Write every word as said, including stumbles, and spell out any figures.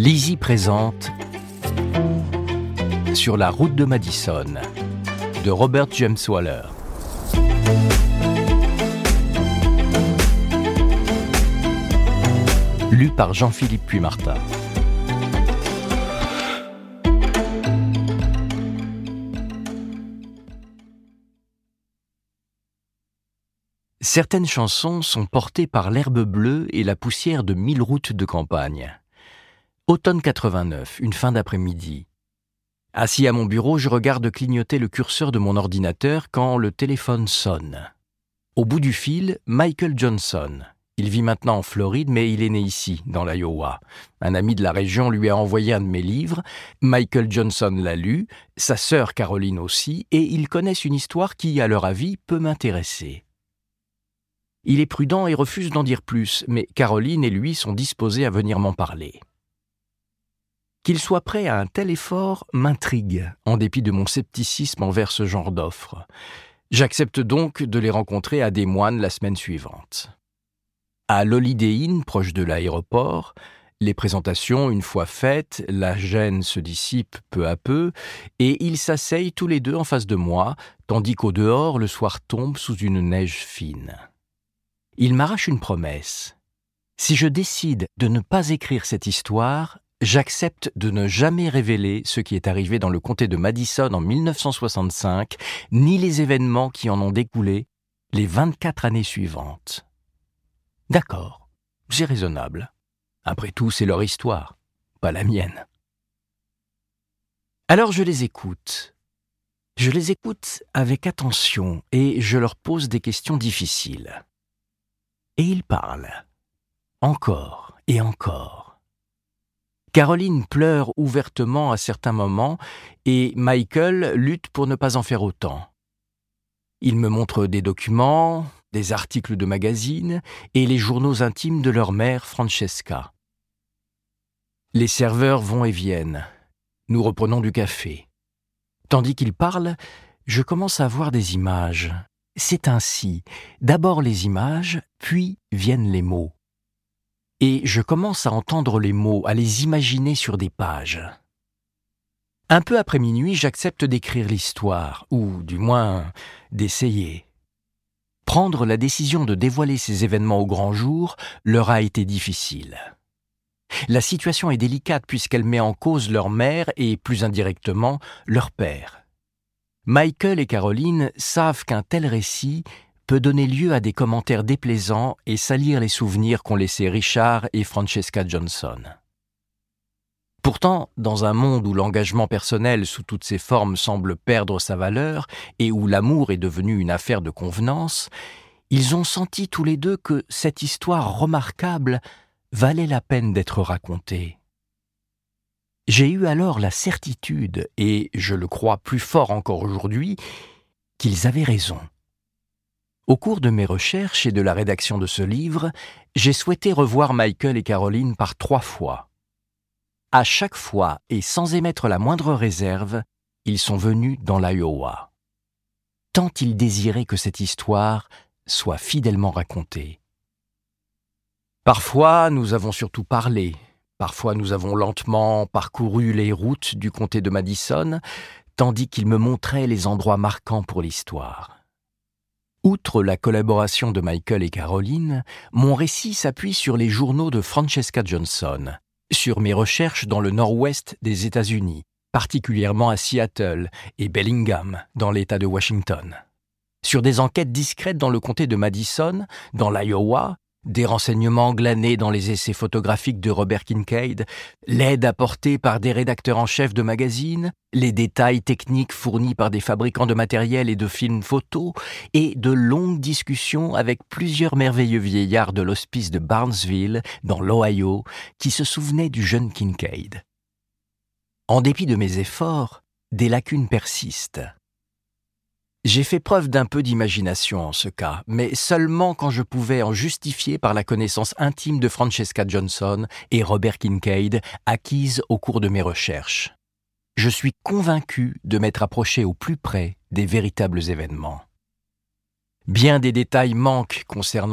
Lizzie présente Sur la route de Madison de Robert James Waller. Lu par Jean-Philippe Puymartin. Certaines chansons sont portées par l'herbe bleue et la poussière de mille routes de campagne. Automne quatre-vingt-neuf, une fin d'après-midi. Assis à mon bureau, je regarde clignoter le curseur de mon ordinateur quand le téléphone sonne. Au bout du fil, Michael Johnson. Il vit maintenant en Floride, mais il est né ici, dans l'Iowa. Un ami de la région lui a envoyé un de mes livres. Michael Johnson l'a lu, sa sœur Caroline aussi, et ils connaissent une histoire qui, à leur avis, peut m'intéresser. Il est prudent et refuse d'en dire plus, mais Caroline et lui sont disposés à venir m'en parler. Qu'il soit prêt à un tel effort m'intrigue, en dépit de mon scepticisme envers ce genre d'offre. J'accepte donc de les rencontrer à Des Moines la semaine suivante. À l'Holiday Inn, proche de l'aéroport, les présentations, une fois faites, la gêne se dissipe peu à peu, et ils s'asseyent tous les deux en face de moi, tandis qu'au dehors, le soir tombe sous une neige fine. Ils m'arrachent une promesse. Si je décide de ne pas écrire cette histoire, j'accepte de ne jamais révéler ce qui est arrivé dans le comté de Madison en mille neuf cent soixante-cinq, ni les événements qui en ont découlé les vingt-quatre années suivantes. D'accord, c'est raisonnable. Après tout, c'est leur histoire, pas la mienne. Alors je les écoute. Je les écoute avec attention et je leur pose des questions difficiles. Et ils parlent. Encore et encore. Caroline pleure ouvertement à certains moments et Michael lutte pour ne pas en faire autant. Il me montre des documents, des articles de magazines et les journaux intimes de leur mère Francesca. Les serveurs vont et viennent. Nous reprenons du café. Tandis qu'ils parlent, je commence à voir des images. C'est ainsi. D'abord les images, puis viennent les mots. Et je commence à entendre les mots, à les imaginer sur des pages. Un peu après minuit, j'accepte d'écrire l'histoire, ou du moins d'essayer. Prendre la décision de dévoiler ces événements au grand jour leur a été difficile. La situation est délicate puisqu'elle met en cause leur mère et, plus indirectement, leur père. Michael et Caroline savent qu'un tel récit peut donner lieu à des commentaires déplaisants et salir les souvenirs qu'ont laissés Richard et Francesca Johnson. Pourtant, dans un monde où l'engagement personnel sous toutes ses formes semble perdre sa valeur et où l'amour est devenu une affaire de convenance, ils ont senti tous les deux que cette histoire remarquable valait la peine d'être racontée. J'ai eu alors la certitude, et je le crois plus fort encore aujourd'hui, qu'ils avaient raison. Au cours de mes recherches et de la rédaction de ce livre, j'ai souhaité revoir Michael et Caroline par trois fois. À chaque fois, et sans émettre la moindre réserve, ils sont venus dans l'Iowa. Tant ils désiraient que cette histoire soit fidèlement racontée. Parfois, nous avons surtout parlé. Parfois, nous avons lentement parcouru les routes du comté de Madison, tandis qu'ils me montraient les endroits marquants pour l'histoire. Outre la collaboration de Michael et Caroline, mon récit s'appuie sur les journaux de Francesca Johnson, sur mes recherches dans le nord-ouest des États-Unis, particulièrement à Seattle et Bellingham, dans l'État de Washington, sur des enquêtes discrètes dans le comté de Madison, dans l'Iowa, des renseignements glanés dans les essais photographiques de Robert Kincaid, l'aide apportée par des rédacteurs en chef de magazines, les détails techniques fournis par des fabricants de matériel et de films photos, et de longues discussions avec plusieurs merveilleux vieillards de l'hospice de Barnesville, dans l'Ohio, qui se souvenaient du jeune Kincaid. En dépit de mes efforts, des lacunes persistent. J'ai fait preuve d'un peu d'imagination en ce cas, mais seulement quand je pouvais en justifier par la connaissance intime de Francesca Johnson et Robert Kincaid, acquise au cours de mes recherches. Je suis convaincu de m'être approché au plus près des véritables événements. Bien des détails manquent concernant